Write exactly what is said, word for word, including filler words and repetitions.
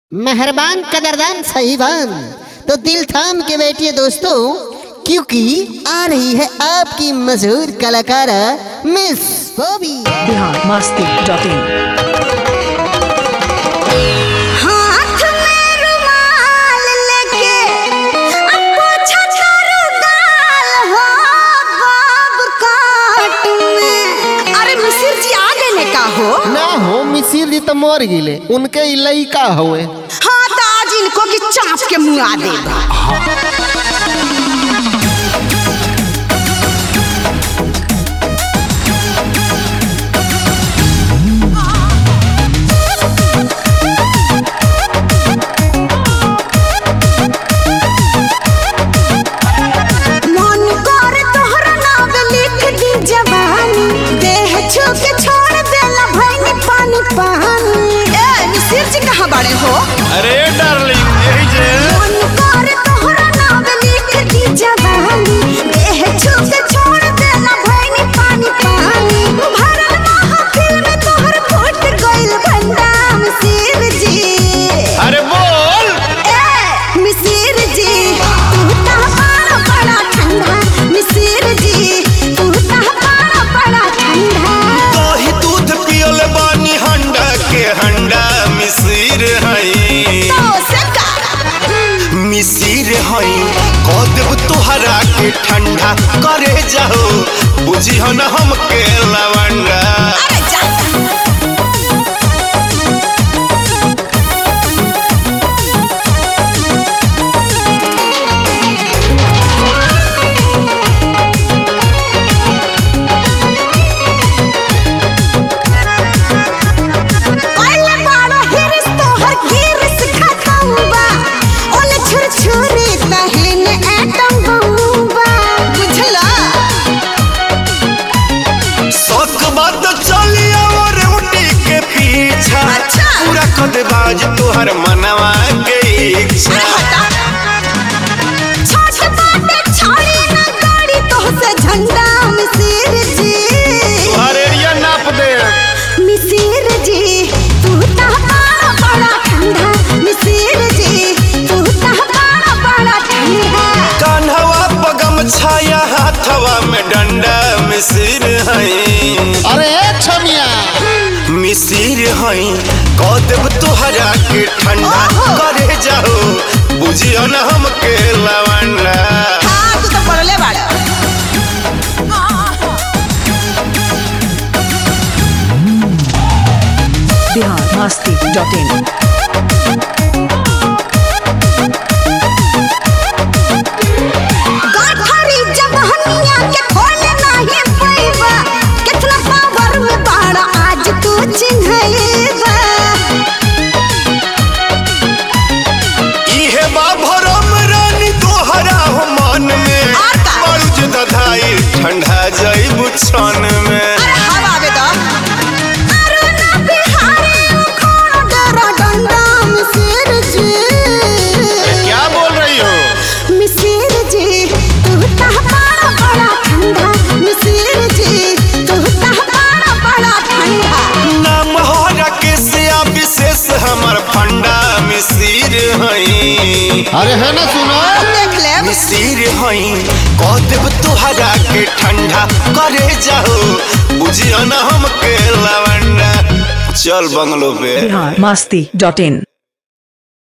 मेहरबान कदरदान साहिबान, तो दिल थाम के बैठिए दोस्तों, क्योंकि आ रही है आपकी मशहूर कलाकारा Miss Bobby. Bihar Masti dot in. हाथ में रुमाल लेके अब पोछा झाड़ू डाल हो बाब काट में। अरे मिसिर जी आ गए का हो? ना हो मिसिर जी तो मर गिले, उनके ई लइका हुए। हाँ तो आज इनको की चाप के मुआ देगा। बड़े हो अरे डार्लिंग यही जे मन कर तोहरा नाम लिख दी जवानी, देह छू के छोड़ देला भइनी पानी पानी। भरल महफिल में तोहर फूट गइल भंडा मिसिर जी। अरे बोल ए मिसिर जी, तू ता बड़ा बड़ा ठंडा। मिसिर जी तू ता बड़ा बड़ा ठंडा। दही दूध पियल बानी हंडा के हंडा मिसिर हई तो से का मिसिर हई कह देब तोहरा के ठंडा करे जाओ बुझियो न हमके लवंडा। अरे जा पूरा कद बाज तोहर मनवा के इच्छा। छोट बाटे छोड़ी ना गाड़ी तो से झंडा मिसिर जी। तोहर एरिया नाप दे मिसिर जी तू ता बड़ा बड़ा ठंडा। मिसिर जी तू ता बड़ा बड़ा ठंडा। कान्हवा पगम छाया हाथवा में डंडा मिसिर हई। अरे छमिया मिसिर हई कह देब तोहरा के ठंडा करे जाओ बुझियो न हमके लवंडा। हाँ तू तो पढ़ले बाड़ा। बिहार मस्ती डॉट इन। गाठरी जवानिया के खोले नाही पैबा, कितना पावर में बाड़ा आज तू चिन्हैबा। इहे बा भरम रानी तोहरा हो मन में बड़ुज दधाई ठंडा जाइबू छन में। अरे हवा आवे दा अरुणा बिहारी उखाड़ डरा डंडा मिसिर जी। क्या बोल रही हो? मिसिर जी तू ता बड़ा बड़ा ठंडा। मिसिर जी तू ता बड़ा बड़ा ठंडा। नाम हो राकेश या विशेष हमर फंडा मिसिर हई। अरे है ना सुनो देख ले मिसिर हई कह देब तोहरा के ठंडा करे जाओ बुझियो न हमके लवंडा। चल बंगलो पे बिहार मस्ती डॉट इन।